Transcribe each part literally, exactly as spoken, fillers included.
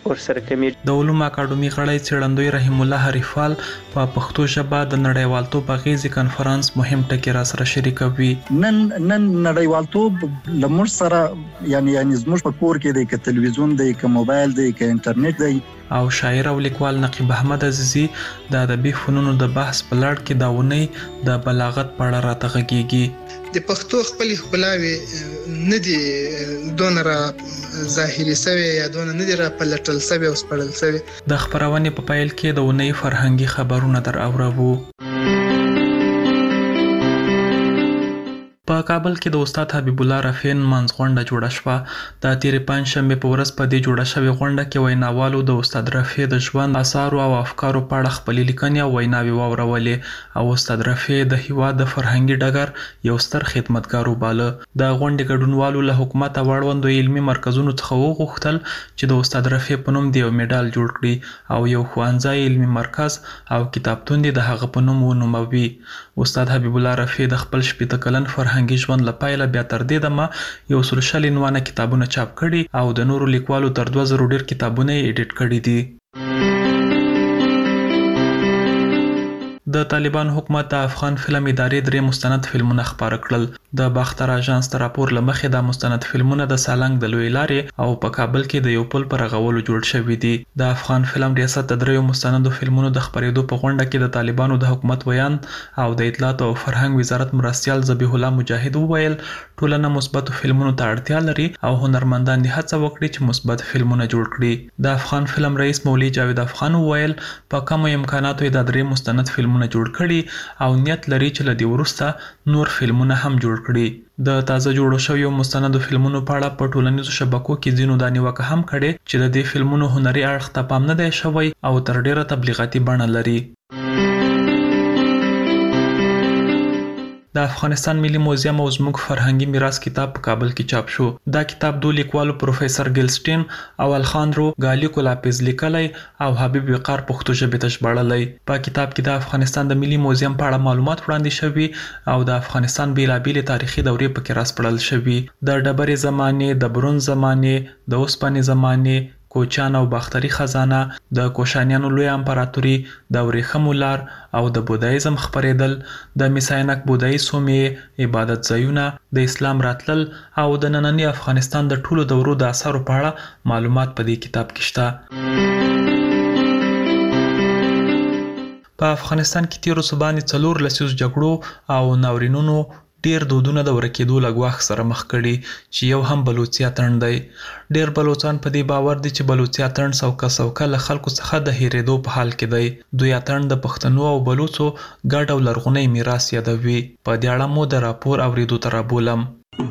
ورسره کمیږي. د علومو اکاډمي غړی څېړندوی رحیم الله حریفال په پښتو ژبه د نړیوالتوب اغیزې کنفرانس مهم ټکي را سره شریکوي. نن نن نړیوالتوب لمر سره یعنی یعنی زموږ په کور کې دی، که تلویزیون دی، که موبایل دی، که انټرنیټ دی. او شاعر او لیکوال نقیب احمد عزیزی د ادبي فنونو د بحث په لړ کې دا ونی د بلاغت په اړه راته غږیږي. د پښتو خپلې ښکلاوې نه دي دونه را ظاهري سوي یا دونه نه دي را پلټل سوي او سپړل سوي. د خپرونې په پیل کې د ونی فرهنګي خبرونه در اورو. په کابل کې د استاد حبیب الله رفین منځغونډه جوړه شوه. د تیرې پنجشنبې په ورځ په دې جوړه شوې غونډه کې ویناوالو د استاد رفیع د ژوند آثارو او افکارو په اړه خپلې لیکنې او ویناوې واورولې او استاد رفیع د هیواد د فرهنګي ډګر یو ستر خدمتګار وباله. د غونډې ګډونوالو له حکومت او اړوندو علمي مرکزونو څخه وغوښتل چې د استاد رفیع په نوم د یو میډال جوړ کړي او یو ښوونځی، علمي مرکز او کتابتون د هغه په نوم ونوموي. استاد حبیب الله رفیع د خپل شپېته کلن فرهنګي ژوند له پایله بیا تر دې دمه یو سل شل عنوانه کتابونه چاپ کړي او د نورو لیکوالو تر دوه زرو ډیر کتابونه یې ایډیټ کړي دي. د طالبان حکومت د افغان فلم ادارې درې مستند فلمونه خپاره کړل. د باختر اژانس تر راپور له مخې دا مستند فلمونه د سالنګ د لوی لارې او په کابل کې د یو پل پر رغولو جوړ شوي دي. د افغان فلم ریاست د دریو مستندو فلمونو د خپرېدو په غونډه کې د طالبانو د حکومت ویان او د اطلاعات او فرهنګ وزارت مرستیال ذبیح الله مجاهد وویل ټولنه مثبتو فلمونو ته اړتیا لري او هنرمندان دې هڅه وکړي چې مثبت فلمونه جوړ کړي. د افغان فلم رئیس مولوي جاوید افغان وویل په کمو امکاناتو یې د درې مستند فلمونه جوړ کړي او نیت لري چې له دې وروسته نور فلمونه هم جوړ کړي. د تازه جوړو شویو مستندو فلمونو په اړه په ټولنیزو شبکو کې ځینو دا نیوکه هم کړې چې د دې فلمونو هنري اړخ ته پام نه دی شوی او تر ډیره تبلیغاتي بڼه لري. د افغانستان ملي موزیم او زموږ فرهنګي میراث کتاب په کابل کې چاپ شو. دا کتاب دوه لیکوالو پروفیسور ګلسټین او الخاندرو ګالیکو لاپیز لیکلی او حبیب وقار پښتو ژبې ته ژباړلی. په کتاب کې د افغانستان د ملي موزیم په اړه معلومات وړاندې شوي او د افغانستان بیلابیلې تاریخي دورې پکې راسپړل شوي. د ډبرې زمانې، د برونز زمانې، د اوسپنې زمانې، کوچان او باختري خزانه، د کوشانیانو لوی امپراتوري، د ورېښمو لار او د بودایزم خپرېدل، د میساینک بودایي سومې، عبادت ځایونه، د اسلام راتلل او د ننني افغانستان د ټولو دورو د اثارو په اړه معلومات په دې کتاب کې شته. په افغانستان کې تیرو څه باندې څلور لسیزو جګړو او ناورینونو ډیر دودونه د ورکېدو له ګواښ سره مخ کړي چې یو هم بلوڅي اتڼ دی. ډیر بلوچان په دې باور دي چې بلوڅي اتڼ سوکه سوکه له خلکو څخه د هېرېدو په حال کې دی. دوی اتڼ د پښتنو او بلوڅو ګډ او لرغونی میراث یادوي. په دې اړه مو د راپور اورېدو ته رابولم.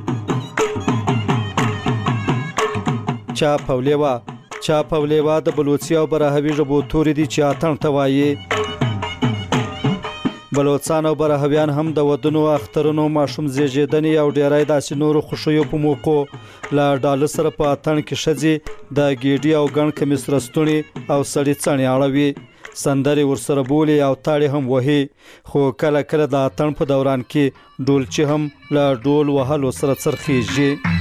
چاپ او لیوا چاپ او لیوا د بلوڅي او براهوي ژبو توري دي چې اتڼ ته وایي. بلوڅان او براهویان هم د ودونو، اخترونو، ماشوم زیږیدنې او ډیری داسې نورو خوښیو په موقعو له ډاله سره په اتڼ کې ښځې د ګیډي او ګڼ کمیس رستونې او سړي څڼې اړوي، سندرې ورسره بولي او تاړې هم وهي. خو کله کله د اتڼ په دوران کې ډولچي هم له ډول وهلو سره څرخیږي.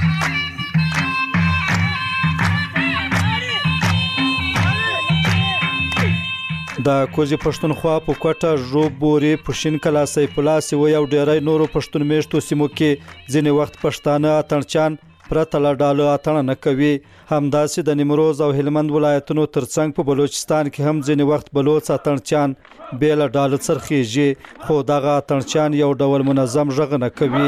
د کوزي پښتونخوا په کوټه، ژوب، بوري، پښین کلا، سیف الله سیوی او ډیری نورو پښتون میشتو سیمو کې ځینې وخت پښتانه اتڼچیان پرته له ډالو اتڼ نه کوي. همداسې د نیمروز او هلمند ولایتونو ترڅنګ په بلوچستان کې هم ځینې وخت بلوڅ اتڼچیان بې له ډالو څرخیږي، خو دغه اتڼچیان یو ډول منظم غږ نه کوي.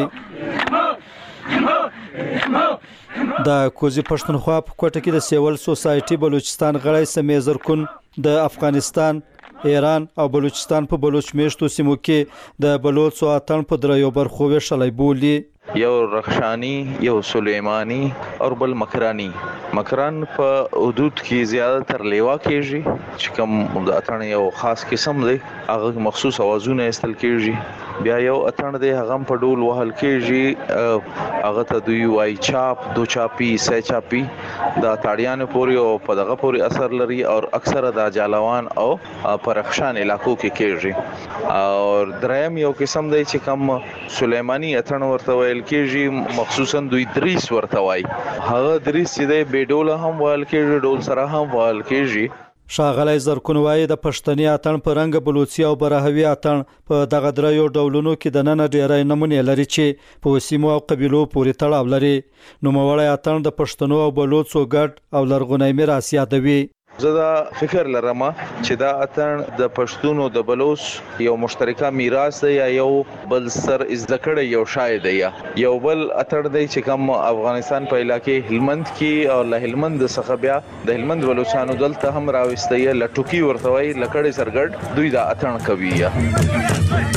د کوزي پښتونخوا په کوټه کې د سیول سوسایټي بلوچستان غړی سمیع زرکون د افغانستان، ایران او بلوچستان په بلوچ میشتو سیمو کې د بلوڅو اتڼ په دریو برخو ویشلی بولي. یو رخشانی، یو سلیمانی او بل مکرانی. مکران په حدود کې زیاده تر لیوا کېږي چې کوم د اتڼ یو خاص قسم دی، هغه مخصوص اوازونه استل کېږي. بیا یو اتڼ دی هغه په ډول وهل کېږي، هغه ته دوی وایي چاپ، دو چاپی، سه چاپی. دا تاړیانو پورې او په دغه پورې اثر لري او اکثره د جالوان او پرخشان علاقو کې کېږي. او دریم یو قسم دی چې کوم سلیمانی اتڼ ورته ویل ویل کېږي، مخصوصا دوی دریس ورته وایي. هغه دریس چې دی بې ډوله هم ویل کېږي، ډول سره هم ویل کېږي. ښاغلی زرکون وایي د پښتني اتڼ په رنګ بلوڅي او براهوي اتڼ په دغه دریو ډولونو کې د ننه ډېری نمونې لري چې په سیمو او قبیلو پورې تړاو لري. نوموړی اتڼ د پښتنو او بلوڅو ګډ او لرغونی میراث یادوي. زه دا فکر لرم چې دا اتڼ د پښتون او د بلوچ یو مشترکه میراث دی، یا یو بل سر زده کړی یو شای دی، یا یو بل اتڼ دی چې کوم افغانستان په علاقې هلمند کې او له هلمند څخه بیا د هلمند بلوچستانو دلته هم راوستي لټوکی ورته وایي، لکړې سرګړ دوی دا اتڼ کوي. یا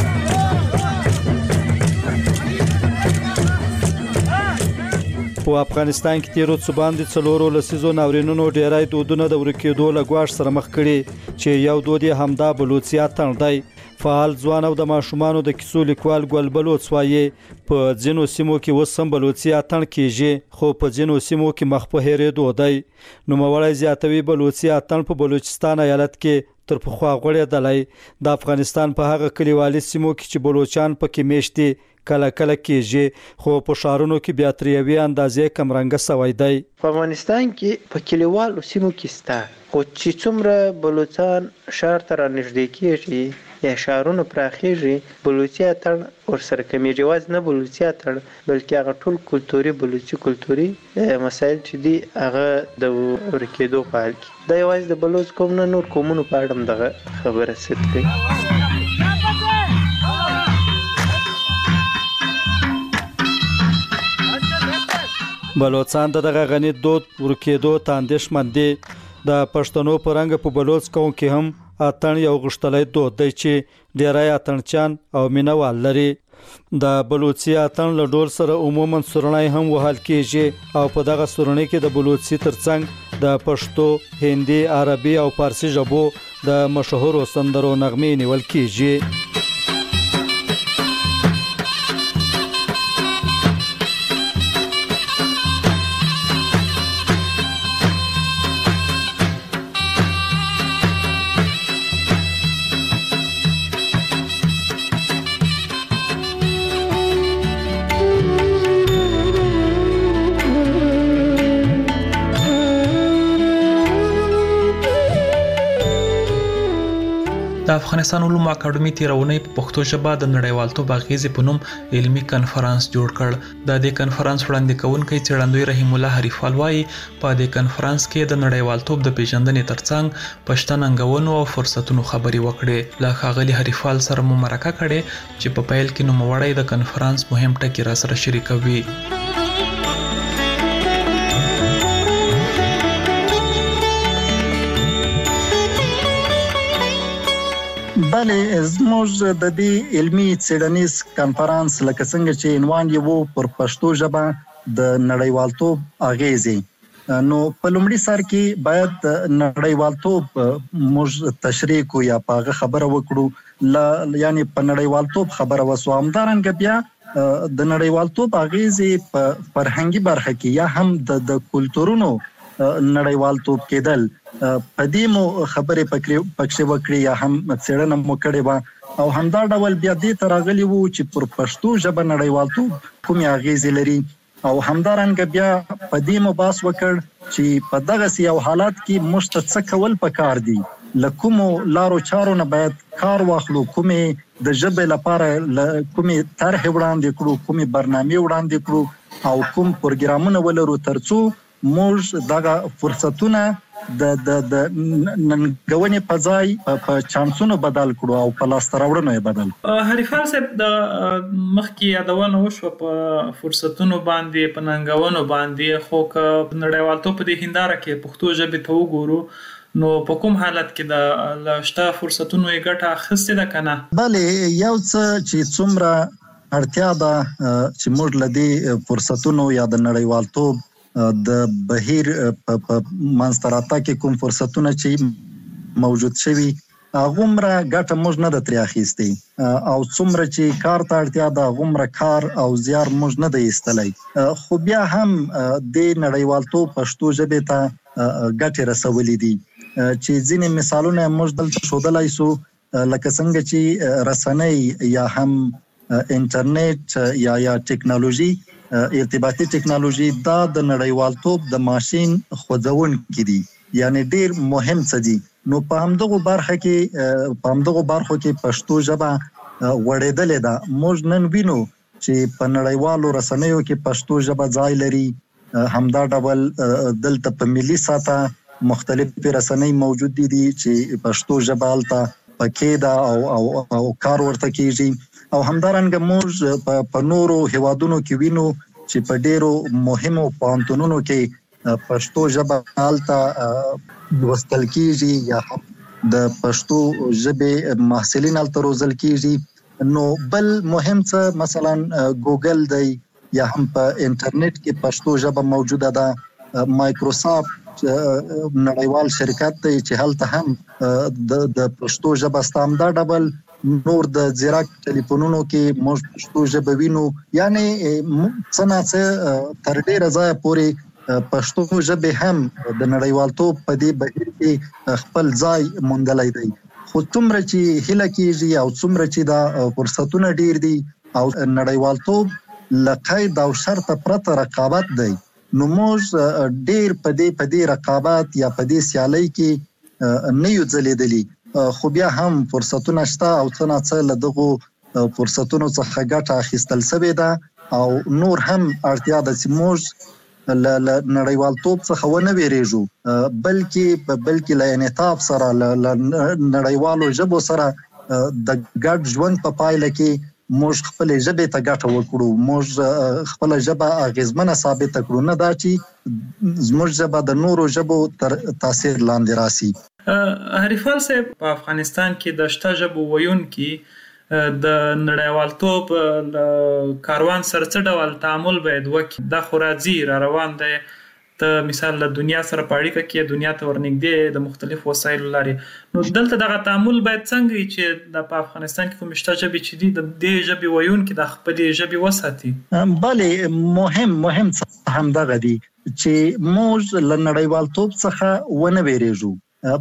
په افغانستان کې تیرو څو باندې څلورو لسیزو ناورینونو ډیری دودونه د ورکېدو له ګواښ سره مخ کړي چې یو دود یې همدا بلوڅي اتڼ دی. فعال ځوان او د ماشومانو د کیسو لیکوال ګل بلوڅ وایي په ځینو سیمو کې اوس هم بلوڅي اتڼ کېږي، خو په ځینو سیمو کې مخ په هېرېدو دی. نوموړی زیاتوي بلوڅي اتڼ په بلوچستان ایالت کې تر پخوا غوړېدلی. د افغانستان په هغه کلیوالي سیمو کې چې بلوچان پکې میشت دي کله کله کېږي، خو په ښارونو کې بیا تر یوې اندازې کمرنګه سوی دی. په افغانستان کې په کلیوالو سیمو کې سته، خو چې څومره بلوچان ښار ته رانږدې کېږي یا ښارونه پراخېږي، بلوڅي اتڼ ورسره کمیږي. یوازې نه بلوڅي اتڼ بلکې هغه ټول کلتوري بلوڅي کلتوري مسایل چې دي هغه د ورکېدو په حال کې. دا یوازې د بلوڅ قوم نه، نور قومونو په اړه هم دغه خبره صدق کوي. بلوڅان د دغه غني دود ورکېدو ته اندېښمن دي. د پښتنو په رنګ په بلوڅ قوم کې هم اتڼ یو غښتلی دود دی چې ډیری اتڼچیان او مینوال لري. د بلوڅي اتڼ له ډول سره عموما سورنۍ هم وهل کېږي او په دغه سورنۍ کې د بلوڅي ترڅنګ د پښتو، هندي، عربي او فارسي ژبو د مشهورو سندرو نغمې نیول کېږي. د افغانستان علومو اکاډمي تیرونی په پښتو ژبه د نړیوالتوب اغیزې په نوم علمي کنفرانس جوړ کړ. د دې کنفرانس وړاندې کوونکی څېړندوی رحیم الله حریفال وایي په دې کنفرانس کې د نړیوالتوب د پیژندنې ترڅنګ پښتو ننګونو او فرصتونو خبرې وکړې. له ښاغلي حریفال سره مو مرکه کړې چې په پیل کې نوموړی د کنفرانس مهم ټکي را سره شریکوي. بله، زموږ د دې علمي څېړنیز کنفرانس لکه څنګه چې عنوان یې و پر پښتو ژبه د نړیوالتوب اغیزې، نو په لومړي سر کې باید نړیوالتوب موږ تشریح کو یا په هغه خبره وکړو، یعنی په نړیوالتوب خبره وسو. همدارنګه بیا د نړیوالتوب اغیزې په فرهنګي برخه کې یا هم د کلتورونو نړیوالتوب کېدل په دې مو خبرې پکې وکړي یا هم څېړنه مو کړې وه، او همدا ډول بیا دې ته راغلي وو چې پر پښتو ژبه نړیوالتوب کومې اغیزې لري، او همدارنګه بیا په دې مو بحث وکړ چې په دغسې یو حالات کې موږ ته څه کول پکار دي، له کومو لارو چارو نه باید کار واخلو، کومې د ژبې لپاره کومې طرحې وړاندې کړو، کومې برنامې وړاندې کړو، او کوم پروګرامونه ولرو ترڅو موږ دغه فرصتونه د د د ننګونې په ځای په چانسونو بدل کړو او په لاسته راوړنو یې بدل کړو. حریفال صاحب، د مخکې یادونه وشوه په فرصتونو باندې، په ننګونو باندې، خو که نړیوالتوب په دې هنداره کې پښتو ژبې ته وګورو نو په کوم حالت کې د لاشته فرصتونو یې ګټه اخیستې ده که نه؟ بلې، یو څه چې څومره اړتیا ده چې موږ له دې فرصتونو یا د نړیوالتوب د بهیر په منځته راتګ کې کوم فرصتونه چې موجود شوي هغومره ګټه موږ نه ده ترې اخیستی، او څومره چې کار ته اړتیا ده هغومره کار او زیار موږ نه دی ایستلی. خو بیا هم د نړیوالتوب پښتو ژبې ته ګټې رسولې دي چې ځینې مثالونه موږ دلته ښودلی سو، لکه څنګه چې رسنۍ یا هم انټرنیټ یا یا ټیکنالوژي ارتباطي ټیکنالوژي دا د نړیوالتوب د ماشين خوځون کې دي یعنی ډیر مهم څه دي نو په همدغه برخه کې په همدغه برخه کې پښتو ژبه وړېدلې ده موږ نن وینو چې په نړیوالو رسنیو کې پښتو ژبه ځای لري همدا ډول دلته په ملي ساته مختلف رسنۍ موجود دي چې پښتو ژبه الته پکې ده او او او کار ورته کیږي او همدارنګه موږ په نورو هیوادونو کې وینو چې په ډیرو مهمو پوهنتونونو کې پښتو ژبه الته لوستل کیږي یا د پښتو ژبې محصلین الته روزل کیږي نو بل مهم څه مثلا ګوګل دی یا هم په انټرنیټ کې پښتو ژبه موجوده ده مایکروسافت نړیوال شرکت دی چې هلته هم د پښتو ژبه ستامدا ډبل نور د زیراک ټلیفونونو کې موږ پښتو ژبه وینو یعنی څنګه تر ډیره ځای پورې پښتو ژبه هم د نړیوالتوب په دې بهیر کې خپل ځای موندلای دی خو څومره چې هله کېږي او څومره چې دا فرصتونه ډیر دي او نړیوالتوب لقید او شرط پرته رقابت دی نو موږ ډیر په دې په دې رقابت یا په دې سیالۍ کې نه یو ځلیدلی خو بیا هم فرصتونه شته او څنګه څه له دغه فرصتونو څخه ګټه اخیستل شوې ده او نور هم اړتیا ده چې موږ له نړیوالتوب څخه ونه ویریږو بلکې بلکې له انعطاف سره له نړیوالو ژبو سره د ګډ ژوند په پایله کې موږ خپل ژبې ته ګټه وکړو موږ خپل ژبه اغیزمنه ثابت کړو نه دا چې زموږ ژبه د نورو ژبو تر تاثیر لاندې راسي حریفال صاحب په افغانستان کې د شته ژبو ویونکي د نړیوالتوب کاروان سره څه ډول تعامل باید وکړي دا خو راځي را روان دی ته مثال له دنیا سره په اړیکه کې دنیا ته ورنږدې د مختلفو وسایلو لارې نو دلته دغه تعامل باید څنګه وي چې د په افغانستان کې کوم شته ژبې چې دي د دې ژبې ویونکي د خپلې ژبې وساتي بلې مهم مهم څه همدغه دي چې موږ له نړیوالتوب څخه ونه ویریږو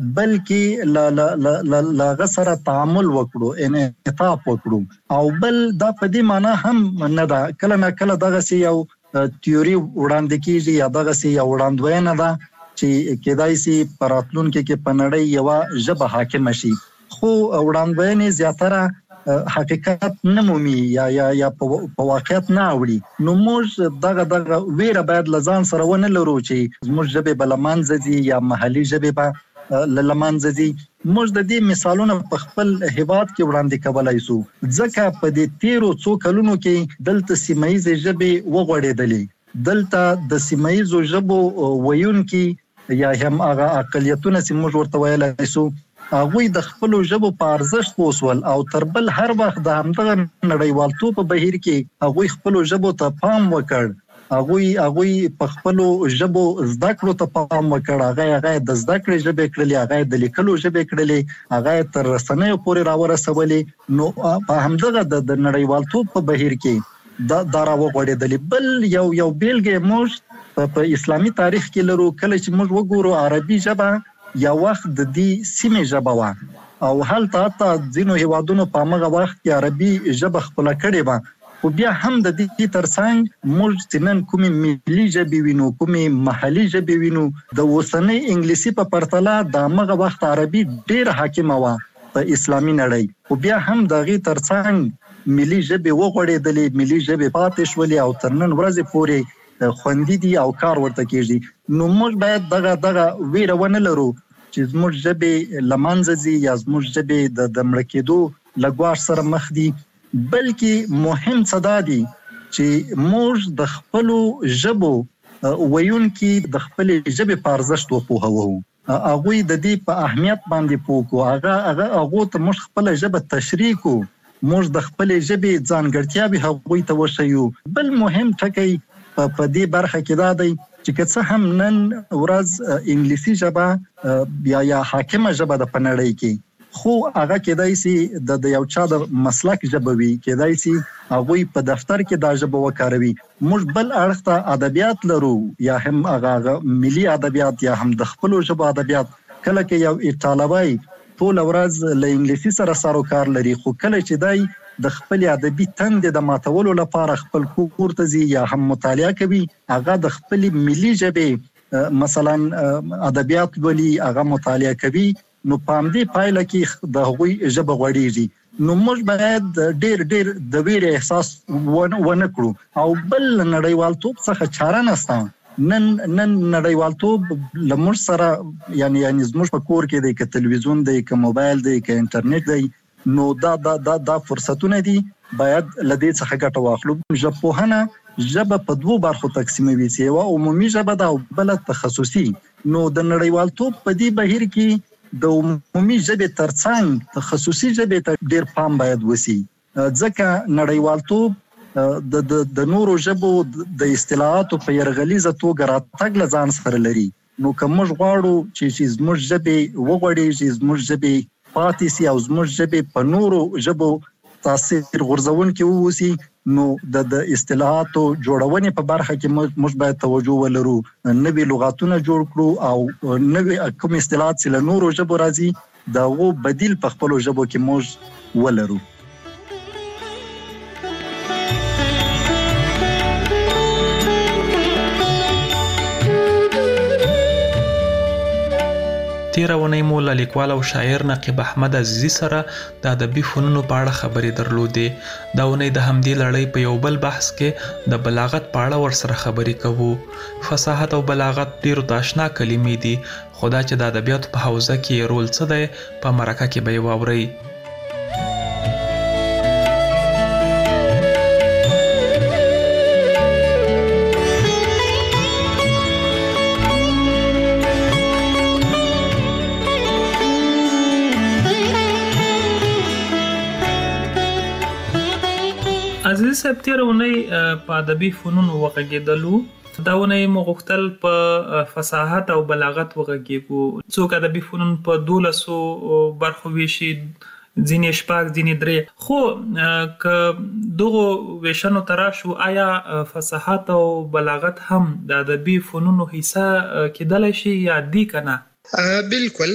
بلکې لا لا لا لا غسر تعامل وکړو انعطاف وکړو او بل دا په دې معنی هم نه دا کله نه کله دغه سی یو تیوري وړاندې کیږي یا دغه سی یو وړاندوینه ده چې کېدای شي پراتلونکو کې په نړۍ یو ژبه حاکم شي خو وړاندوینې زیاتره حقیقت نه مومي یا یا یا په واقعیت نه اوړي نو موږ دغه دغه ویره باید لزان سره ونه لرو چې موږ ژبه بلمانځي یا محلي ژبه به لمانځي موږ د دې مثالونه په خپل هیواد کې وړاندې کولای شو ځکه په دې تیرو څو کلونو کې دلته سیمایي ژبې وغوړېدلې دلته د سیمایي ژبو ویونکي یا هم هغه اقلیتونه چې موږ ورته ویلای شو هغوی د خپل ژبو په ارزښت وسول او تر بل هر وخت د همدغه نړیوالتوب په بهیر کې هغوی خپل ژبو ته پام وکړ هغوی هغوی په خپل ژبو زده کړو ته پام وکړ هغه هغه د زده کړې ژبې کړلې هغه د لیکلو ژبې کړلې هغه تر رسنیو پورې راورسولې نو په همدغه د نړیوالتوب په بهیر کې دا دارا وغوړېدلې بل یو یو بیلګه موږ په اسلامي تاریخ کې لرو کله چې موږ وګورو عربي ژبه یا وخت د دې سیمې ژبه و او هلته تا ځینو هیوادونو په هغه وخت کې عربي ژبه خپل کړې و او بیا هم د دې ترڅنګ موږ تنن کومې ملي ژبې وینو کومې محلي ژبې وینو د اوسنۍ انګلیسي په پرتله د هغه وخت عربي ډېر حاکمه وه په اسلامي نړۍ او بیا هم د هغې ترڅنګ ملي ژبې وغوړېدلې ملي ژبې پاتې شولې او تر نن ورځې پورې خوندي دي او کار ورته کېږي نو موږ باید دغه دغه ویره ونه لرو چې زموږ ژبې له منځه ځي یا زموږ ژبې د مړه کېدو له ګواښ سره مخ دي بلکې مهم څه دا دي چې موږ د خپلو ژبو ویونکي د خپلې ژبې په ارزښت وپوهوو هغوی د دې په اهمیت باندې پوه کړو هغه هغه هغو ته موږ خپله ژبه تشریح کړو موږ د خپلې ژبې ځانګړتیاوې هغوی ته وښیو بل مهم ټکی په دې برخه کې دا دی چې که څه هم نن ورځ انګلیسي ژبه یا یا حاکمه ژبه ده په نړۍ کې خو هغه کېدای شي د یو چا د مسلک ژبه وي کېدای شي هغوی په دفتر کې دا ژبه وکاروي موږ بل اړخ ته ادبیات لرو یا هم هغه ملي ادبیات یا هم د خپلو ژبو ادبیات کله کې یو ایټالوی ټول ورځ له انګلیسي سره سروکار لري خو کله چې دی د خپل ادبي تندې د ماتولو لپاره خپل کور ته ځي یا هم مطالعه کوي، هغه د خپل ملي ژبې مثلا ادبیات ولي هغه مطالعه کوي، نو په همدې پایله کې د هغوی ژبه غوړېږي. نو موږ باید ډېر ډېر د ویرې احساس ونه کړو. او بل نړیوالتوب څخه چاره نشته. نن نن نړیوالتوب لمر سره یعنی یعنی زموږ په کور کې دی، که تلویزیون دی، که موبایل دی، که انټرنیټ دی، نو دا دا دا دا فرصتونه دي، باید لدې څخه ګټه واخلو. ژبپوهنه ژبه په دوو برخو تقسیموي، چې یوه عمومي ژبه ده او بله تخصصي. نو د نړیوالتوب په دې بهیر کې د عمومي ژبې ترڅنګ تخصصي ژبې ته ډېر پام باید وشي، ځکه نړیوالتوب د د د نورو ژبو د اصطلاحاتو په یرغلیزه توګه راتګ له ځان سره لري. نو که موږ غواړو چې زموږ ژبې وغوړېږي، زموږ ژبې پاتې سي او زموږ ژبې په نورو ژبو تاثیر غورځونکي واوسي، نو د د اصطلاحاتو جوړونې په برخه کې موږ باید توجه ولرو، نوي لغاتونه جوړ کړو او نوي کوم اصطلاحات چې له نورو ژبو راځي د هغو بدیل په خپلو ژبو کې موږ ولرو. تیره ونۍ مو له لیکوال او شاعر نقیب احمد عزیزي سره د ادبي فنونو په اړه خبرې درلودې. دا ونۍ د همدې لړۍ په یو بل بحث کې د بلاغت په اړه ورسره خبرې کوو. فصاحت او بلاغت ډېرو ته اشنا کلمې دي، خو دا چې د ادبیاتو په حوزه کې رول څه دی، په مرکه کې به یې واورئ. عزیز صاحب، تیره اونۍ په ادبي فنونو وغږېدلو. دا اونۍ مو غوښتل په فصاحت او بلاغت وغږېږو. څوک ادبي فنون په دولسو برخو ویشي، ځینې شپږ، ځینې درې. خو که دغو ویشنو ته راشو، آیا فصاحت او بلاغت هم د ادبي فنونو حصه کېدلی شي یا دی که نه؟ بالکل.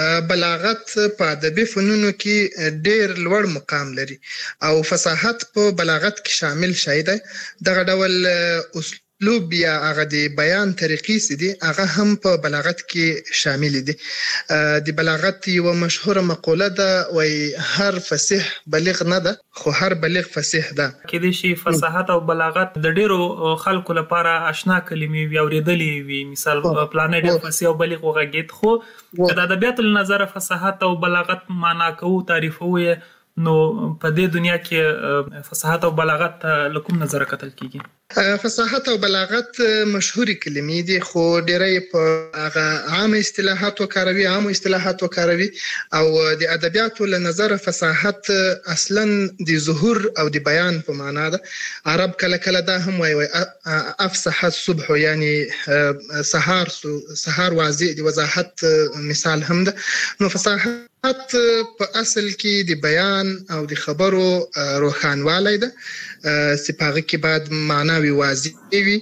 بلاغت په ادبي فنونو کې ډېر لوړ مقام لري او فصاحت په بلاغت کې شامل شوی دی. دغه ډول اسلوب یا هغه د بیان طریقې چې دي هغه هم په بلاغت کې شامل دي. د بلاغت یوه مشهوره مقوله ده، وایي هر فصیح بلیغ نه ده، خو هر بلیغ فصیح ده. کېدای شي فصاحت او بلاغت د ډېرو خلکو لپاره اشنا کلمې وي، اورېدلې وي. مثال پلانی ډېر فصیح او بلیغ وغږېد، خو که د ادبیاتو له نظره فصاحت او بلاغت معنا کوو، تعریفوو یې، نو په دې دنیا کې فصاحت او بلاغت له کوم نظره کتل کېږي؟ فصاحت او بلاغت مشهوري کلمې دي، خو ډېری په هغه عامه اصطلاحاتو کاروي، عامو اصطلاحاتو کاروي. او د ادبیاتو له نظره فصاحت اصلا د ظهور او د بیان په معنا ده. عرب کله کله دا هم وایي افصح الصبح، یعنی سهار سهار واضح د وضاحت مثال هم ده. نو فصاحت په اصل کې د بیان او د خبرو روښانوالی ده، چې په هغه کې باید معنا وي واضح وي،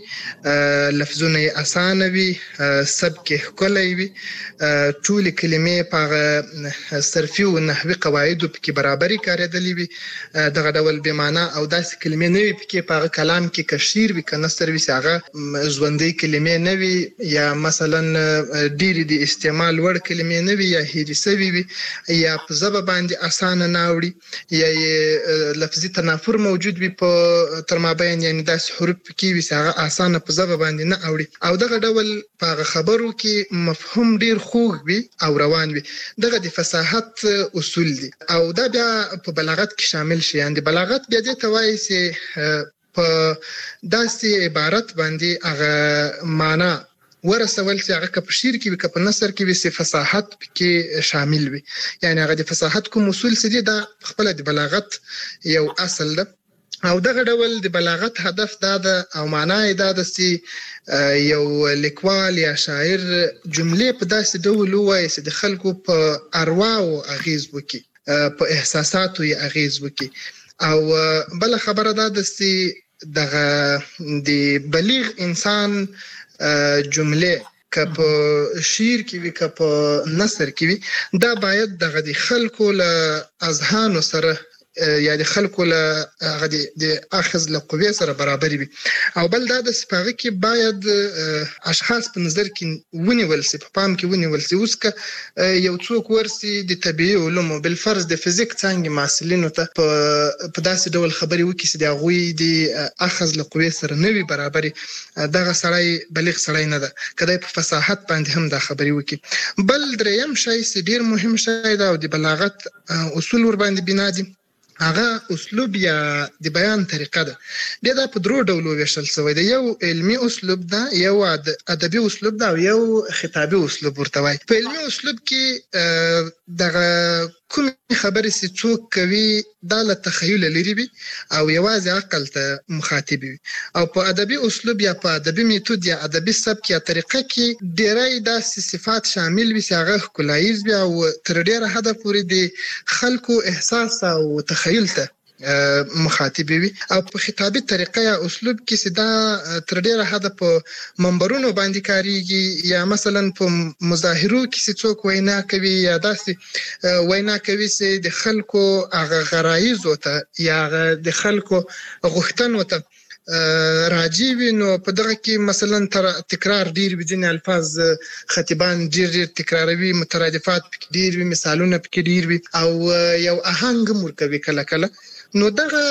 لفظونه یې اسانه وي، سبک یې ښکلی وي، ټولې کلمې په هغه صرفي او نحوي قواعدو پکې برابرې کارېدلې وي. دغه ډول بې معنا او داسې کلمې نه وي پکې په هغه کلام کې، که شعر وي که نثر وي، چې هغه ژوندۍ کلمې نه وي، یا مثلا ډېرې د استعمال وړ کلمې نه وي، یا هېرې سوي وي، یا په ژبه باندې اسانه نه اوړي، یا یې لفظي تنافر موجود وي په تر مابین، یعنی داسې حروف پکې وي چې هغه اسانه په ژبه باندې نه اوړي. او دغه ډول په هغه خبرو کې مفهوم ډېر خوږ وي او روان وي. دغه د فصاحت اصول دي او دا بیا په بلاغت کې شامل شي. یعنی بلاغت بیا دې ته وایي چې په داسې عبارت باندې هغه معنا ورسول چې هغه که په شعر کې وي که په نثر کې وي، چې فصاحت پکې شامل وي. یعنی هغه د فصاحت کوم اصول چې دي دا خپله د بلاغت یو اصل ده. او دغه ډول د بلاغت هدف دا ده او معنا یې دا ده چې یو لیکوال یا شاعر جملې په داسې ډول ووایي چې د خلکو په ارواو اغیز وکړي، په احساساتو یې اغیز وکړي. او بله خبره دا ده چې دغه د بلیغ انسان جملې که په شعر کې وي که په نثر کې وي، دا باید دغه د خلکو له اذهانو سره یا د خلکو له هغه د اخذ له قوې سره برابر وي. او بل دا د سپاغه کې باید اشخاص په نظر کې ونیول سي، په پام کې ونیول سي. اوس که یو څوک ورسي د طبيعي علومو بل فرض د فزیک څنګه محصلینو ته په داسې ډول خبري وکړي چې د هغوی د اخذ له قوې سره نه وي برابر، دغه سړی بلیغ سړی نه ده، کله په فصاحت باندې هم دا خبري وکړي. بل دریم شی چې ډیر مهم شی دا د بلاغت اصول ور باندې بنا دي، هغه اسلوب یا د بیان طریقه ده. بیا دا په درو ډولو ویشل شوی دی، یو علمي اسلوب ده، یو ادبي اسلوب ده، او یو خطابي اسلوب ورته وایي. په علمي اسلوب کې دغه کوم خبرې چې څوک کوي دا له تخیل لري وي او یوازې عقل ته مخاطب وي. او په ادبي اسلوب یا په ادبي میتود یا ادبي سبک یا طریقه کې ډېری داسې صفات شامل وي چې هغه ښکلاییز وي او تر ډېره حده پورې د خلکو احساس او تخیل ته مخاطب وي. او په خطابي طریقه یا اسلوب کې چې دا تر ډېره حده په منبرونو باندې کاریږي، یا مثلا په مظاهرو کې چې څوک وینا کوي یا داسې وینا کوي چې د خلکو هغه غرایزو ته یا د خلکو غوښتنو ته راجی وي، نو په دغه کې مثلا تکرار ډیر وي، ځینې الفاظ خطیبان ډیر ډیر تکراروي، مترادفات پکې ډیر وي، مثالونه پکې ډیر وي، او یو آهنګ هم ورکوي کله کله. نو دغه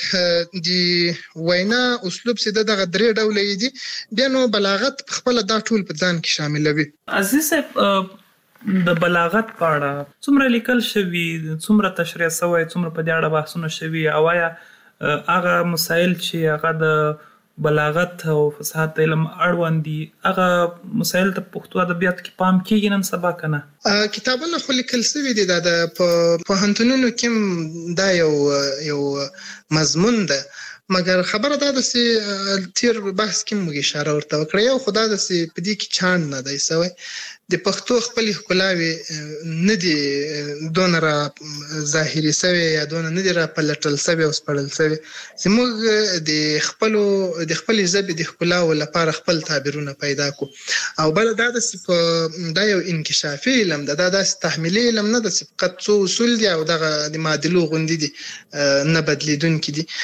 د وینا اسلوب چې دغه درې ډولې دي، بیا نو بلاغت خپل دا ټول په ځان کې شاملوي. عزیز صاحب، د بلاغت په اړه څومره لیکل شوي، څومره تشریح شوی، څومره په دې اړه بحثونه شوي، او آیا هغه مسایل چې هغه د بلاغت او فصاحت علم اړوند دي هغه مسایل ته پښتو ادبیات کې پام کیږي نن سبا کنه؟ کتابونه خو لیکل شوي دي، دا د پوهنتونونو کې دا یو یو مضمون ده، مګر خبره دا ده چې تیر بحث کې موږ اشاره ورته وکړه، یو خو دا ده چې په دې کې چاند نه دی سوی، د پښتو خپلې ښکلاوې نه دي دونه را ظاهري سوی یا دونه نه دي را پلټل سوی او سپړل سوی، چې موږ د خپلو د خپلې ژبې د ښکلاو لپاره خپل تعبیرونه پیدا کړو. او بله دا ده چې دا یو انکشافي علم ده، دا داسې تحمیلي علم نه ده چې فقط څو اصول دي او دغه د معادلو غوندې دي نه بدلیدونکي دي.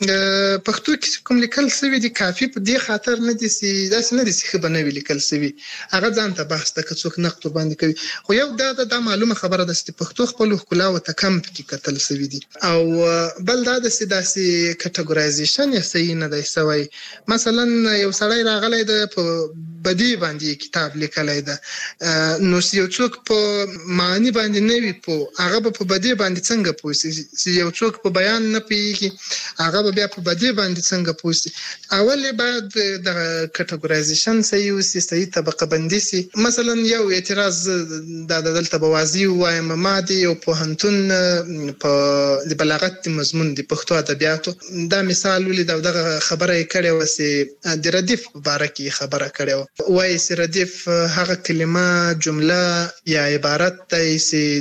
پښتو کې کوم لیکل شوي دي کافي په دې خاطر نه دي چې داسې نه دي چې ښه به نه وي لیکل شوي، هغه ځان ته بحث ده که څوک نقد باندې کوي. خو یو دا دا معلومه خبره ده چې پښتو خپل ښکلاو ته کم پکې کتل شوي دي. او بل دا ده چې داسې کټګورایزیشن یې صحیح نه دی سوی. مثلا یو سړی راغلی ده په بدی باندې کتاب لیکلی ده، نو یو څوک په معنی باندې نه وي پوه، هغه به په بدی باندې څنګه پوه سي؟ چې یو څوک په بیان نه پوهېږي هغه به بیا په بدی باندې څنګه پوه سي؟ اول باید د کټګورایزیشن صحیح وسي، صحیح طبقه بندي سي. مثلا یو اعتراض دا دلته به واضح وایم، ما د یو پوهنتون په د بلاغت مضمون د پښتو ادبیاتو دا مثال ولید او دغه خبره یې کړې وه چې د ردیف په باره کې خبره کړې وه، وایي چې ردیف هغه کلمه، جمله یا عبارت دی چې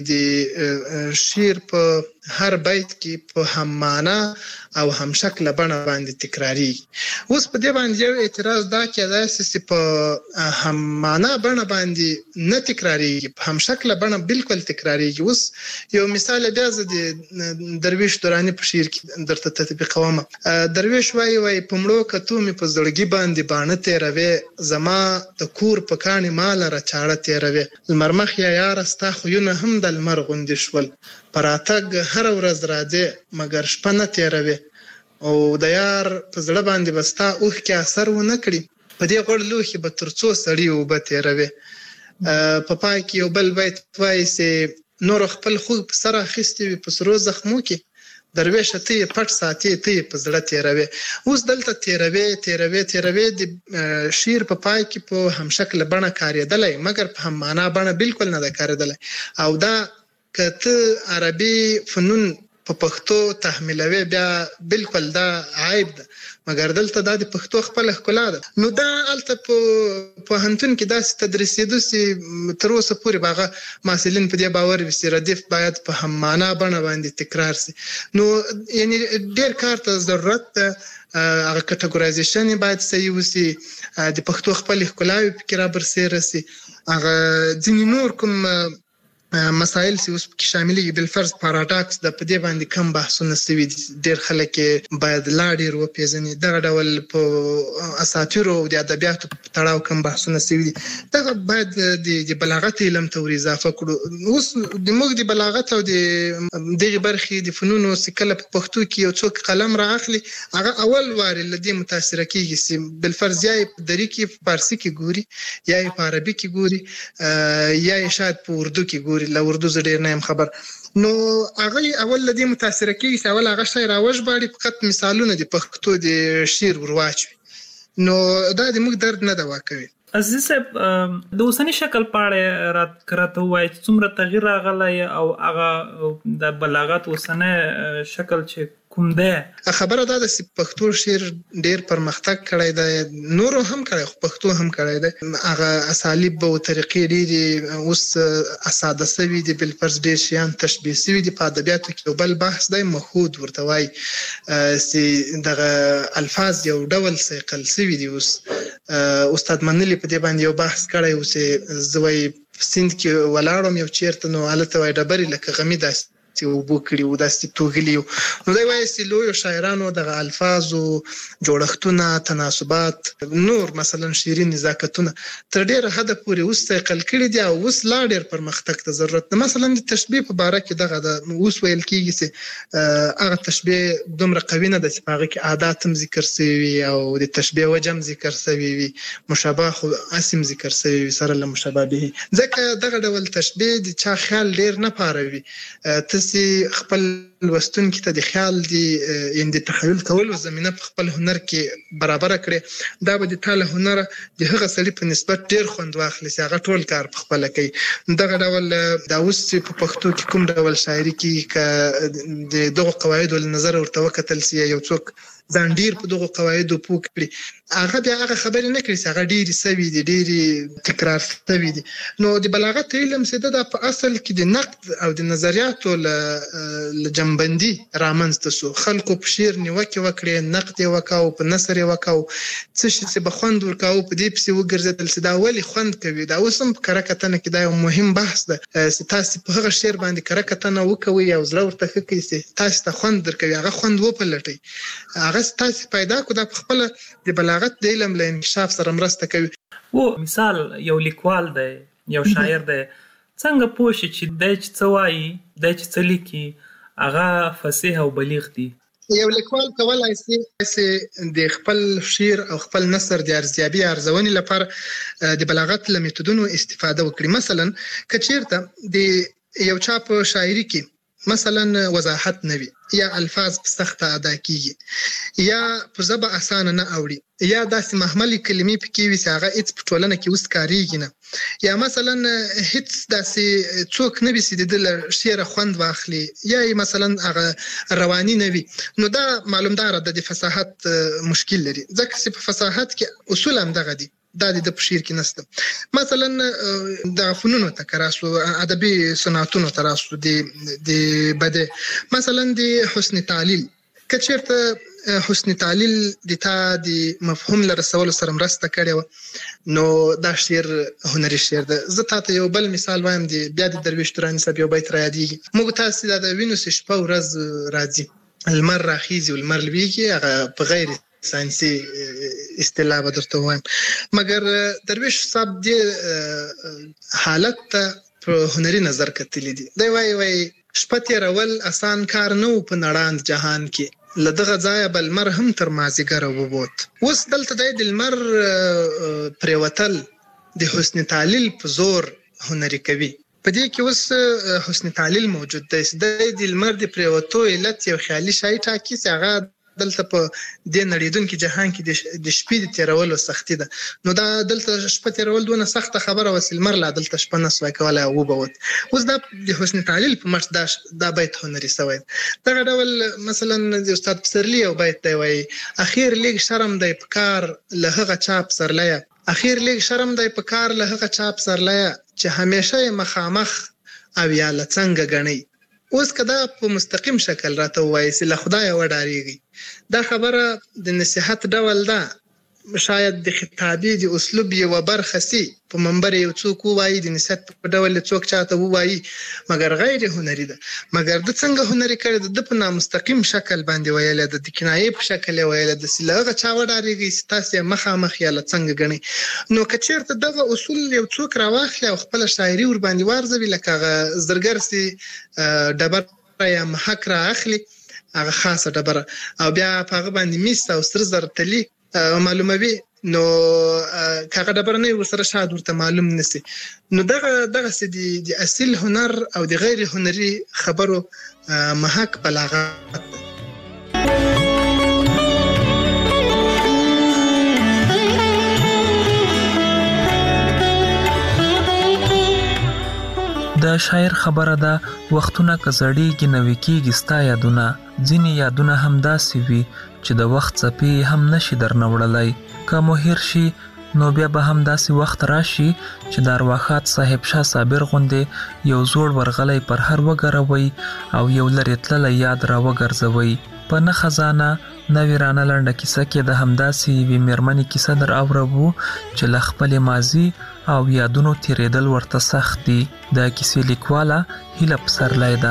د شعر په هر بیت کې په هم معنا او هم شکل بڼه باندې تکرارېږي. اوس په دې باندې یو اعتراض دا کېدای شي چې په هم معنا بڼه باندې نه تکرارېږي، په هم شکل بڼه بالکل تکرارېږي. اوس یو مثال بیا زه د درویش دراني په شعر کې درته تطبیقوم. درویش وایي وایي په مړو کتو مې په زړګي باندې باڼه تېروې، زما د کور په کاڼي ماله را چاړه تېروې، لمر مخ یا یاره ستا خویونه هم د لمر غوندې شول، په راتګ هره ورځ راځې مګر شپه نه تېروې، او د یار په زړه باندې به ستا اوښکې اثر ونه کړي، په دې غوړ لوښي به تر څو سړي اوبه تېروې. په پای کې یو بل بیت وایي چې نور خپل خوږ په سر اخیستې وي په سرو زخمو کې، درویشه ته یې پټ ساتې ته یې په زړه تېروې. اوس دلته تېروې تېروې تېروې د شعر په پای کې په همشکله بڼه کارېدلی، مګر په هم معنا بڼه بالکل نه ده کارېدلی. او دا که ته عربي فنون په پښتو تحمیلوي بیا بالکل دا عیب ده، مګر دلته دا د پښتو خپل ښکلا ده. نو دا هلته په پوهنتون کې داسې تدریسېدو چې تر اوسه پورې به هغه محصلین په دې باور وي چې ردیف باید په هم معنا بڼه باندې تکرار سي. نو یعنی ډېر کار ته ضرورت ده، هغه کټګورایزیشن باید صحیح وسي، د پښتو خپل ښکلاوې پکې را برسېره سي. هغه ځینې نور کوم مسائل سی اوس کې شاملې بل فرض پاراډاکس د په دې باندې کم بحثونه سوي ډېر خلک باید لا ډېر وپیژني دغه ډول په اساطیر او د ادبیاتو په تړاو کم بحثونه سوي دغه باید د بلاغت علم ته اضافه کړو اوس د موږ د بلاغت او د دغه برخې د فنونو سکله په پښتو کې یو څوک قلم را اخلي هغه اول وار لدی متاثر کیږي بل فرض یې په دری کې فارسی کې ګوري یا په عربي کې ګوري یا شاید په اردو کې ګوري له اردو زړه نه خبر نو هغه اول لدی متاثر کیږي اول هغه شعر اوج باندې فقط مثالونه د پښتو د شعر ورواچوي نو دا د موږ درد نه دوا کوي عزیز صاحب د اوسنی شکل پاړه رات کراته وای څومره تغییر راغلی او هغه د بلاغت اوسنه شکل چې کوم ده خبره ده د پښتو شعر ډیر پرمختګ کړی دی نور هم کړی خو پښتو هم کړی دی هغه اسالیب او طریقې ډېری اوس اساده سوي دي بل فرض ډیر شیان تشبیه سوي دي په ادبیاتو کې بل بحث دی مخود ورته وای چې دغه الفاظ یو ډول سیقل سوي دي اوس استاد منلی په دې باندې یو بحث کړی او چې زوی سند کې ولاړم یو چیرته نو حالت وای ډبري لکه غمی داس چې وبو کړی او داسې توغلی نو دا وایي چې لوی شاعرانو د الفاظ او جوړښتونه تناسبات نور مثلا شعري نزاکتونه تر ډیره حد پورې اوس تقل کړي دي او اوس لا ډیر پرمختګ ته ضرورت ده مثلا د تشبیه په باره کې دغه د اوس ویل کېږي چې هغه تشبیه دومره قوي نه ده چې هغه کې عادت هم ذکر شوی او د تشبیه وجم ذکر شوی وي مشابه خو اسم ذکر شوی وي سره له مشابهه ځکه دغه ډول تشبیه د چا خیال ډیر نه پاروي ته خپل لوستونکو ته د خیال دی ان د تخیل کولو زمينه په خپل هنر کې برابر کړي دا به د تعالی هنر د هغه سړي په نسبت ډیر خوند واخلي چې هغه ټول کار په خپل کوي دغه ډول د اوس په پښتو کې کوم ډول شاعري کې د دغه قواعد ول نظر ورته وکتل سی یو څوک ځان ډیر په دغه قواعدو پوه کړي هغه بیا هغه خبرې نه کړي چې هغه ډېری سوي دي ډېری تکرار سوي دي نو د بلاغت علم څه ده په اصل کې د نقد او د نظریاتو ل جنبندي رامنځته شو خلکو په شعر نیوکه وکړي نقد یې وکاو په نثر یې وکاو څه شي چې بخوند ورکاو په دې پسې وګرځیدل چې دا ولې خوند کوي دا اوس هم کرکتنه کې دا یو مهم بحث ده چې تاسو په هغه شعر باندې کرکتنه وکوي او زړه ورته کوي چې تاسو ته خوند درکوي هغه خوند وپلټي هغه تاسو پیدا کو د خپل د بلاغت د علم له انکشاف سره مرسته کوي و مثال یو لیکوال دی یو شاعر دی څنګه پوه شي چې د څه وایي د څه لیکي هغه فصیح او بلیغ دی یو لیکوال کولای شي چې د خپل شعر او خپل نثر د ارزیابي ارزونې لپاره د بلاغت له میتودونو استفاده وکړي مثلا کچیرته د یو چا په شاعري کې مثلا وضاحت نوي یا الفاظ سخته ادا کیږي یا په ژبه اسانه نه اوړي یا داسې محملي کلمې پکې وي چې هغه هیڅ په ټولنه کې اوس کاریږي نه یا مثلا هیڅ داسې څوک نه وي چې د شعر خوند واخلي یا مثلا هغه رواني نه وي نو دا معلومدار ده د فصاحت مشکل لري ځکه چې په فصاحت کې اصول هم دغه دي دا د شعر کې نسته مثلا د فنونو تکراسو ادبي صنعتونو تراسو د د بده مثلا د حسن تعلیل کچیرته حسن تعلیل د تا د مفهوم لرسول سره مرسته کړي نو دا شعر هنري شعر ده زه تاسو یو بل مثال وایم د بیا د درویش ترانی صاحب یو بیت را یادېږي موږ تاسو د وینوس شپه ورځ راځي المر راخیزي والمر لويږي هغه په غیر ساينسي اصطلاح به درته وایم مګر درویش صاحب دې حالت ته په هنري نظر کتلی دي دی وای وای شپه تیرول آسان کار نه په نړاند جهان کې لدغه ځای بل مر هم تر مازیګر وبوت اوس دلته د المر پریوتل د حسن تعلیل په زور هنري کوي په دې کې اوس حسن تعلیل موجود دی د المر د پریوتو علت یو خیالي شای ټاکي چې هغه دلته په د نړیدونکو جهان کې د شپې د تیرولو سختي ده نو دا دلته شپه تیرول دونه سخته خبره وسیل مرله دلته شپه نسوي کولای او وبوت اوس دا د حسن تعلیل په مش دا دا بیت هنري سوي دا ډول مثلا د استاد پسرلی او بیت دی وای اخیر لیک شرم دی په کار له هغه چاپ سرلیا اخیر لیک شرم دی په کار له هغه چاپ سرلیا چې همیشه مخامخ او یا لڅنګ غنی اوس کدا په مستقیم شکل راته وایي چې له خدای و ډاریږي دا خبره د نصيحت ډول ده شاید د خطابي د اسلوب یو برخه سي په منبر یو څوک وایي د نسبت په ډول څوک چاته وایي مګر غیر هنري ده مګر د څنګه هنري کړي د په نامستقیم شکل باندې ویل د کنایې په شکل ویل د سلغه چا وډاريږي تاسو مخامخ یا څنګه غني نو کچیرته دغه اصول یو څوک راوخلی او خپل شاعري ور باندې ورزوي لکه زرګر سي ډبر یا محک را اخلي هغه خاصه ډبره او بیا په هغه باندې میست او سر زر تلی معلوموي نو کاغه ډبره نه ورسره شاد ورته معلوم نسی نو دغه دغه سدي د اصل هنر او د غیر هنري خبرو محک بلاغت د شاعر خبره ده وختونه کزړیږي نوې کېږي ستا یادونه ځینې یادونه هم داسې وي چې د وخت څپې هم نشي درنوړلی که مو هیر شي نو بیا به هم داسې وخت راشي چې د ارواښاد صاحب شاه صابر غوندې یو زوړ ورغلی پر هر وګروئ او یو لرې تللی یاد را وګرځوئ په نه خزانه نوې رانه لنډه کیسه کې د همداسې یوې مېرمنې کیسه در اورو چې له خپلې ماضي او یادونو تیریدل ورته سخت دي د کیسې لیکواله هیله پسرلی ده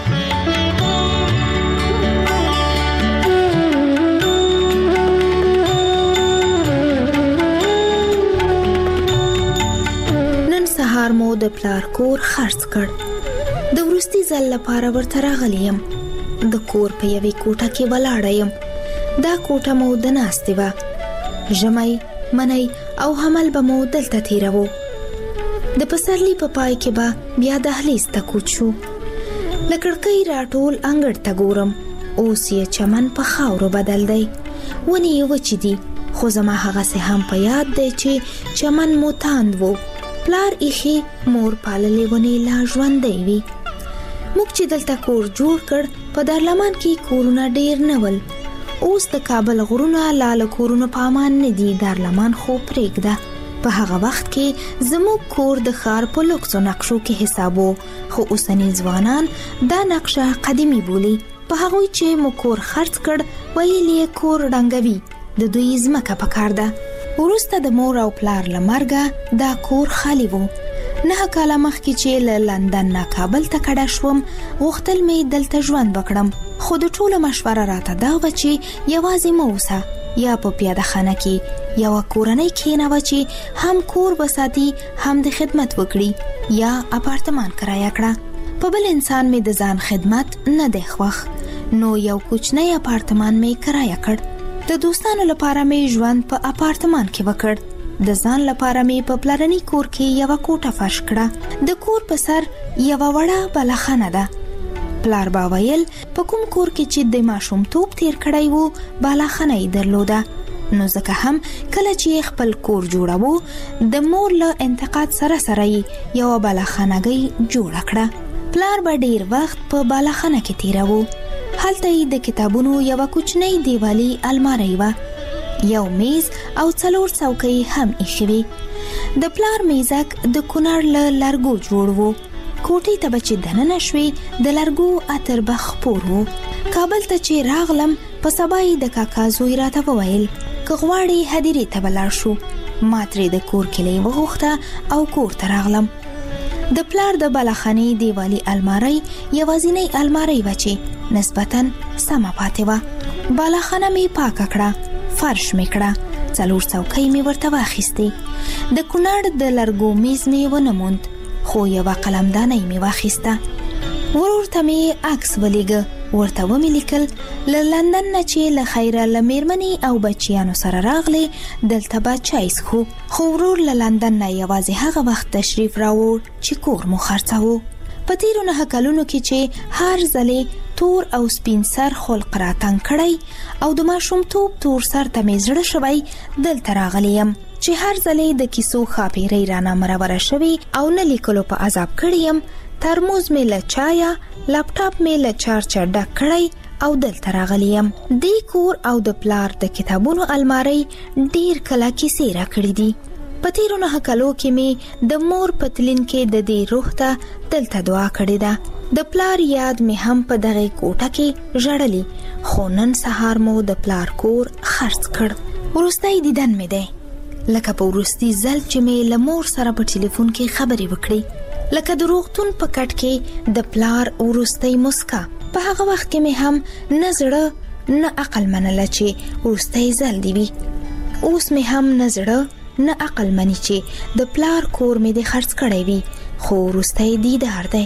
نن سهار مو د پلار کور خرڅ کړ د وروستي ځل لپاره ورته راغلی یم د کور په یوې کوټه کې ولاړه یم دا کوټه مو د ناستې وه ژمی منی او حمل به مو دلته تیرو د پسرلی په پای کې به بیا دهلیز ته کوچ شو له کړکۍ راټول انګړ ته ګورم اوس یې چمن په خاورو بدل دی ونې یې وچې دي خو زما هغسې هم په یاد دی چې چمن مو تاند و پلار ایښې مور پاللې ونې لا ژوندی وي موږ چې دلته کور جوړ کړ په دارلمان کې کورونه ډیر نه ول اوس د کابل غرونه لاله کورونه په امان نه دي دارلمان خو پرېږده په هغه وخت کې زموږ کور د ښار په لوکسو نقشو کې حسابو خو اوسني ځوانان دا نقشه قدیمي بولي په هغوی چې مو کور خرڅ کړ ویل یې کور ړنګوي د دوی ځمکه پکار ده وروسته د مور او پلار له مرګه دا کور خالي و نه کاله مخکې چې له لندن نه کابل ته کډه شوم غوښتل مې دلته ژوند وکړم خو د ټولو مشوره راته دا وه چې یوازې مه اوسه یا په پیاده خانه کې یوه کورنۍ کښېنوه چې هم کور وساتي هم د خدمت وکړي یا اپارتمان کرایه کړه په بل انسان مې د ځان خدمت نه دی خوښ نو یو کوچنی اپارتمان مې کرایه کړ د دوستانو لپاره مې ژوند په اپارتمان کې وکړ د ځان لپاره مې په پلرني کور کې یوه کوټه فرش کړه د کور په سر یوه وړه بلخانه ده پلار با ویل په کوم کور کې چې د ماشومتوب تیر کړی وو بالاخانه یې درلوده نو ځکه هم کله چې خپل کور جوړاوه د مور له انتقاد سره سره یې یوه بالاخانهګۍ جوړه کړه پلار به ډیر وخت په بالاخانه کې تیروه هلته یې د کتابونو یوه کوچنۍ دیوالي الماری وه یو میز او څلور څوکۍ هم ایښې وې د پلار میزک د کونړ له لرګو جوړ و کوټې ته به چې دننه شوې د لرګو عطر به خپور و کابل ته چې راغلم په سبا یې د کاکا زوی راته وویل که غواړې هدیرې ته به لاړ شو ما ترې د کور کیلۍ وغوښته او کور ته راغلم د پلار د بالاخانې دیوالي الماری یوازینۍ الماری وه چې نسبتاً سمه پاتې وه بالاخانه مې پاکه کړه فرش مې کړه څلور څوکۍ مې ورته واخیستې د کونړ د لرګو میز مې ونه موند خو یوه قلمدانۍ مې واخیسته ورور ته مې عکس ولیږه ورته ومې لیکل له لندن نه چې له خیره له میرمنې او بچیانو سره راغلی دلته به چای څښو خو ورور له لندن نه یوازې هغه وخت تشریف راوړ چې کور مو خرڅاوه په تیرو نهه کلونو کې چې هر ځلې تور او سپین سر خلق راتنګ کړی او د ماشومتوب تور سر ته مې زړه شوی دلته راغلی یم چې هر ځلې د کیسو خاپیرۍ رانه مروره شوي او نه لیکلو په عذاب کړی یم ترموز مې له چایه لپټاپ مې له چارجر ډک کړی او دلته راغلی یم دې کور او د پلار د کتابونو الماری ډیر کله کیسې راکړي دي په تیرو نهه کلو کې مې د مور په تلین کې د دې روح ته دلته دعا کړې ده د پلار یاد مې هم په دغه کوټه کې ژړلی خو نن سهار مو د پلار کور خرڅ کړ وروستی دیدن مې دی، لکه په وروستي ځل چې مې له مور سره په ټلیفون کې خبرې وکړې، لکه د روغتون په کټ کې د پلار وروستی مسکا. په هغه وخت کې مې هم نه زړه نه عقل منله چې وروستی ځل دی وي. اوس مې هم نه زړه نه عقل مني چې د پلار کور مې د خرڅ کړی وي، خو وروستی دیدار دی.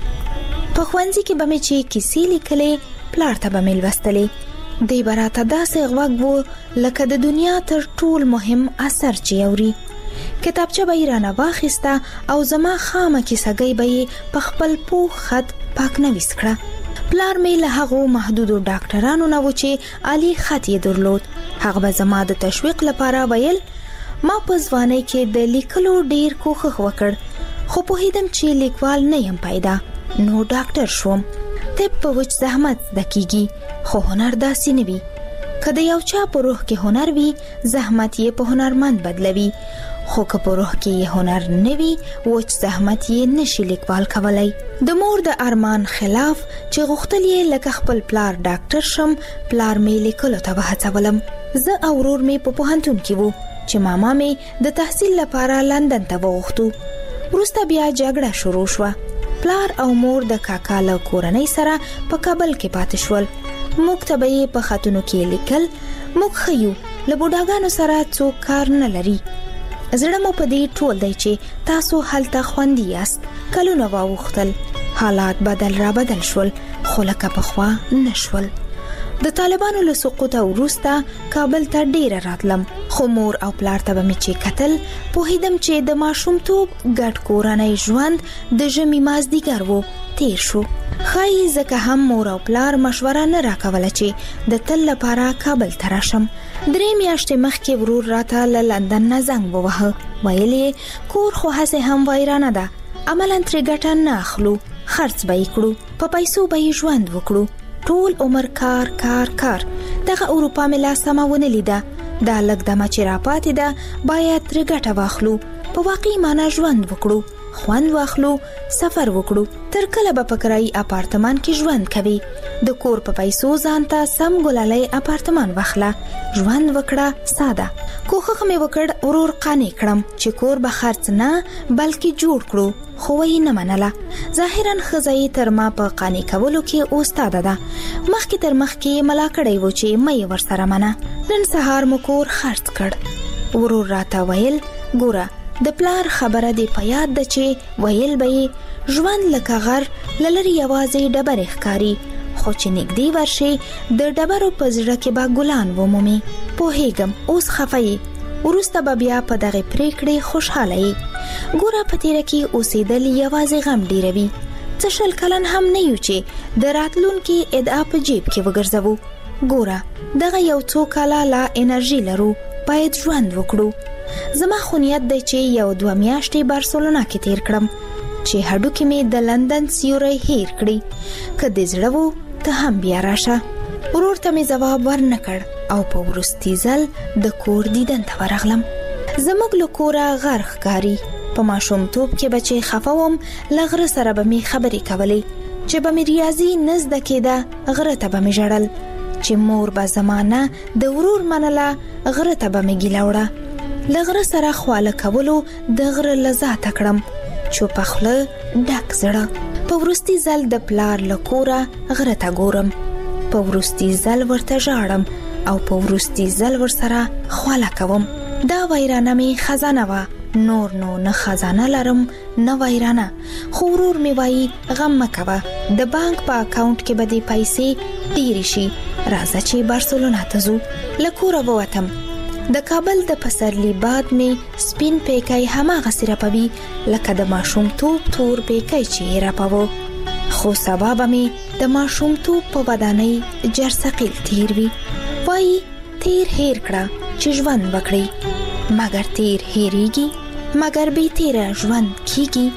په ښوونځي کې به مې چې کیسې لیکلې، پلار ته به مې لوستلې. دی به راته داسې غوږ و لکه د دنیا تر ټول مهم اثر چې اوري. کتابچه به یې رانه واخیسته او زما خامه کیسهګۍ به یې په خپل پوخ خط پاک نویس کړه. پلار مې له هغو محدودو ډاکټرانو نه و چې عالی خط یې درلود. هغه به زما د تشویق لپاره ویل. ما په ځوانۍ کې د لیکلو ډیر کوښښ وکړ، خو پوهیدم چې لیکوال نه یم پیدا، نو ډاکټر شوم. طب په وچ زحمت زده کیږي، خو هنر داسې نه وي. که د یو چا په روح کې هنر وي، زحمت یې په هنرمند بدلوي، خو که په روح کې یې هنر نه وي، وچ زحمت یې نشي لیکوال کولای. د مور د ارمان خلاف چې غوښتل یې لکه خپل پلار ډاکټر شم، پلار مې لیکلو ته وهڅولم. زه او ورور مې په پوهنتون کې وو چې ماما مې د تحصیل لپاره لندن ته وغوښتو. وروسته بیا جګړه شروع شوه. پلار او مور د کاکا له کورنۍ سره په کابل کې پاتې شول. موږ ته به یې په خطونو کې لیکل. موږ ښه یو، له بوډاګانو سره څوک کار نه لري. زړه مو په دې ټول دی چې تاسو هلته خوندي یاست. کلونه واوښتل، حالات بدل را بدل شول، خو لکه پخوا نه شول. د طالبانو له سقوطه وروسته کابل ته ډیره راتلم، خو مور او پلار ته به مې چې کتل، پوهیدم چې د ماشومتوب ګډ کورنۍ ژوند د ژمي مازدیګر و تیر شو. ښایي ځکه هم مور او پلار مشوره نه راکوله چې د تل لپاره کابل ته راشم. درې میاشتې مخکې ورور راته له لندن نه زنګ ووهه. ویل یې کور خو هسې هم ویرانه ده، عملاً ترې ګټه نه اخلو، خرڅ به یې کړو، په پیسو به یې ژوند وکړو. ټول عمر کار کار کار. دغه اروپا مې لا سمه ونه لیده. دا لږ دمه چې راپاتې ده باید ترې ګټه واخلو، په واقعي معنا ژوند وکړو، خوند واخلو، سفر وکړو. تر کله به په کرایي اپارتمان کې ژوند کوي؟ د کور په پیسو ځان ته سم ګلالی اپارتمان واخله، ژوند وکړه ساده. کوښښ مې وکړ ورور قانع کړم چې کور به خرڅ نه بلکې جوړ کړو، خو یې نه منله. ظاهراً ښځه یې تر ما په قانع کولو کې استاده ده. مخکې تر مخکې ملا کړی و چې مه یې ورسره منه. نن سهار مو کور خرڅ کړ. ورور راته ویل ګوره د پلار خبره دې په یاد ده چې ویل به یې ژوند لکه غر له لرې یوازې ډبرې ښکاري، خو چې نږدې ورشي د ډبرو په زړه کې به ګلان ومومي. پوهیږم اوس خفه یې، وروسته به بیا په دغه پریکړې خوشحاله یې. ګوره په تیره کې اوسېدل یوازې غم ډیروي. څه شل کلن هم نه یو چې د راتلونکي ادعا په جیب کې وګرځوو. ګوره دغه یو څو کاله لا انرژي لرو، باید ژوند وکړو. زما خو نیت دی چې یو دوه میاشتې بارسلونا کې تیر کړم چې هډوکې مې د لندن سیوری هیر کړي. که دې زړه وو ته هم بیا راشه. ورور ته مې ځواب ورنه کړ او په وروستي ځل د کور دیدن ته ورغلم. زموږ له کوره غر ښکاري. په ماشومتوب کې به چې خفه وم له غره سره به مې خبرې کولې، چې به مې ریاضي نه زده کېده غره ته به مې ژړل، چې مور به زما نه د ورور منله غره ته به مې ګیله وړه. له غره سره خواله کولو د غره لذات کړم، چوپه خوله ډک زړه. په وروستي ځل د پلار له کوره غره ته ګورم، په وروستي ځل ورته ژاړم او په وروستي ځل ورسره خواله کوم. دا ویرانه مې خزانه وه، نور نو نه خزانه لرم نه ویرانه. خو ورور مې وایي غم مه کوه، د بانک په اکاونټ کې به دې پیسې ډېرې شي، راځه چې بارسلونا ته ځو. له کوره ووتم. د کابل د پسرلي باد مې سپین پیکی هماغسې رپوي لکه د ماشومتوب تور پیکی چې یې رپوه. خو سبا به مې د ماشومتوب په ودانۍ جرثقیل تیر وي. وایي تیر هیر کړه چې ژوند وکړي، مګر تیر هیریږي، مګر بې تیره ژوند کیږي،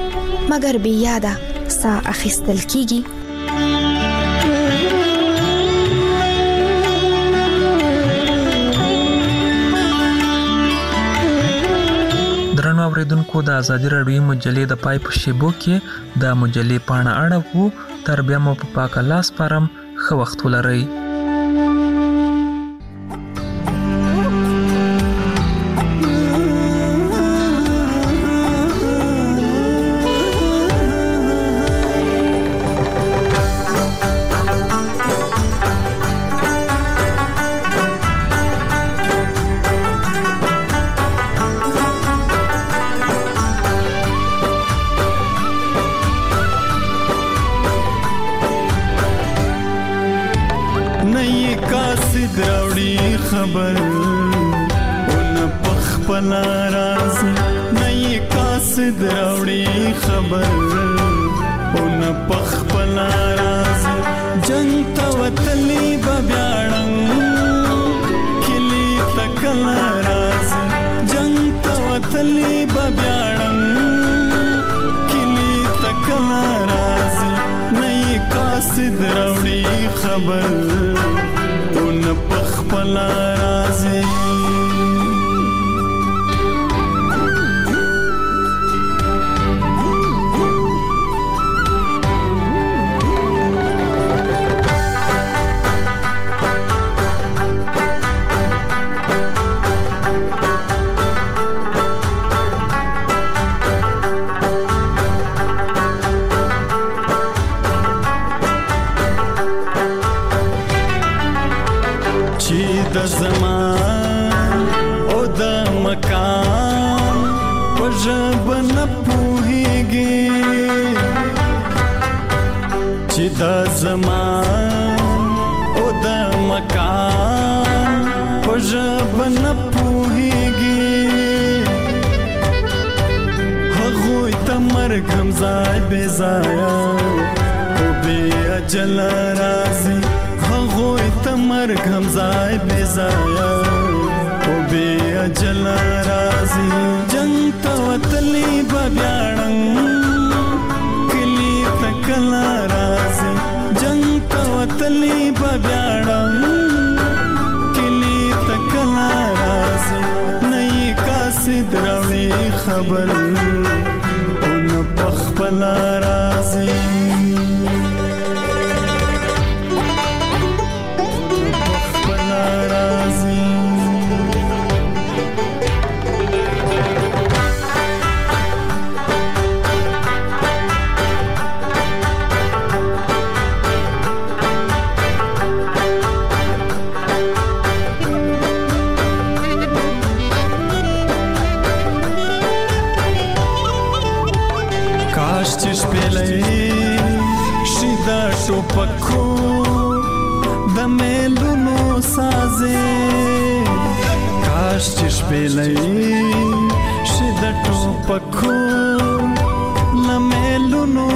مګر بې یاده سا اخیستل کیږي. درنو اوریدونکو، د ازادي راډیو مجلې د پای په شیبو کې د مجلې پاڼه اړوو. تر بیا مو په پاک الله سپارم. ښه وخت ولرئ. راوړي خبر اون پخپل راز نه قاصد راوړي خبر اون پخپل راز جنگ تا وتلی ببیاړم کلی تکل راز جنگ تا وتلی ببیاړم کلی تکل راز نه قاصد راوړي خبر اون پخپل راز د زمان او د مکان په ژبه نه پوهیږي چې د زمان او د مکان په ژبه نه پوهیږي هغوی ته مرګ هم ځای بې ځایه او بې اجله راځي هغوی ته مرګ هم ځای بې ځایه او بې اجله راځي جنګ ته وتلی ببیاړم کلي ته کله راځي جنګ ته وتلی ببیاړم کلي ته کله راځي نه یې قاصد راوړي خبر او نه پخپله راځي ټوپکو د میلونو سازې کاش چې شپېلۍ شي د ټوپکو له میلونو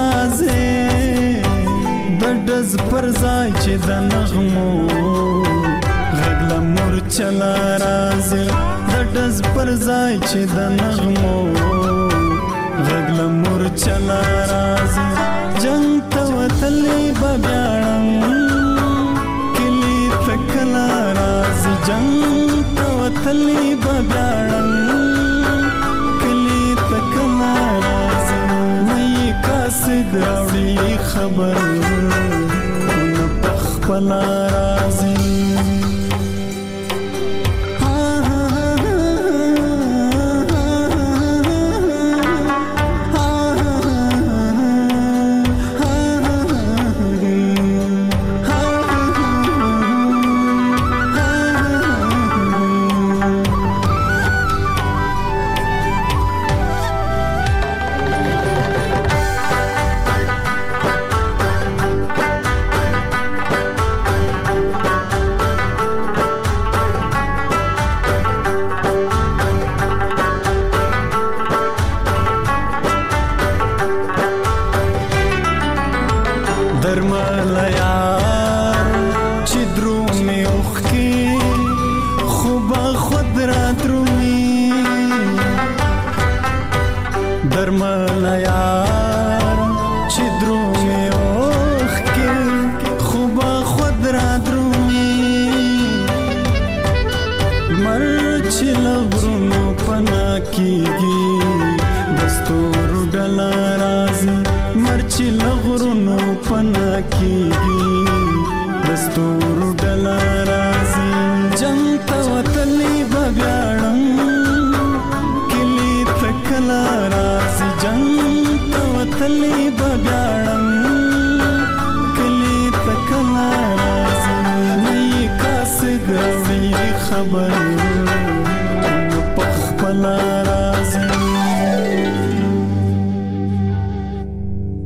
سازې د ډز پر ځای چې د نغمو غږ له مورچله راځي د ډز پر ځای چې د نغمو غږ له مورچله راځي جنگ ته وتلی ببیاړم کلی ته کله راځي جنگ ته وتلی ببیاړم کلی ته کله راځي نه یې قاصد راوړي خبر او نه پخپله راځي خبر